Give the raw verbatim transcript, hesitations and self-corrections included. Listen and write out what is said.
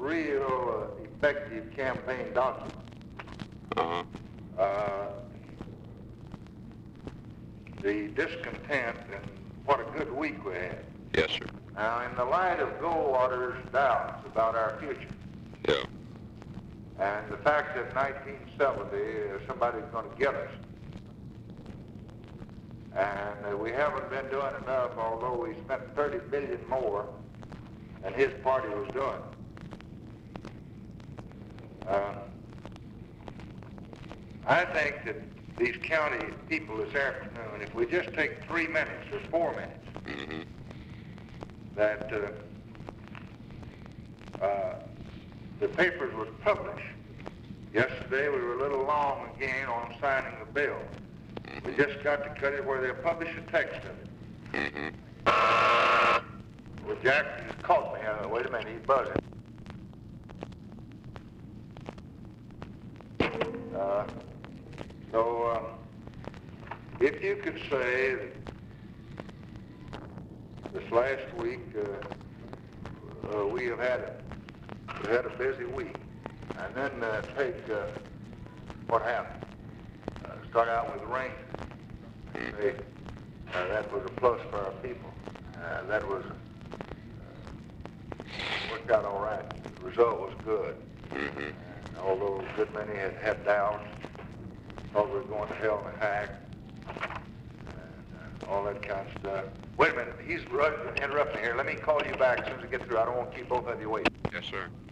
real uh, effective campaign document. Uh-huh. Uh, the discontent and what a good week we had. Yes, sir. Now, in the light of Goldwater's doubts about our future, Yeah. and the fact that nineteen seventy, uh, somebody's going to get us, and uh, we haven't been doing enough, although we spent thirty billion dollars more than his party was doing. Uh, I think that these county people this afternoon, if we just take three minutes or four minutes, Mm-hmm. that uh, uh, the papers was published. Yesterday we were a little long again on signing the bill. We just got to cut it where they'll publish the text of it. Mm-hmm. Well, Jack, you just caught me. Uh, wait a minute, he's buzzing. Uh, so, uh, if you could say that this last week uh, uh, we have had a, we had a busy week, and then uh, take uh, what happened. Uh, start out with rain. Say, uh, that was a plus for our people. Uh, that was uh, worked out all right. The result was good. Mm-hmm. Uh, although a good many had had doubts, thought we were going to hell in a hack, and uh, all that kind of stuff. Wait a minute, he's interrupting here. Let me call you back as soon as I get through. I don't want to keep both of you waiting. Yes, sir.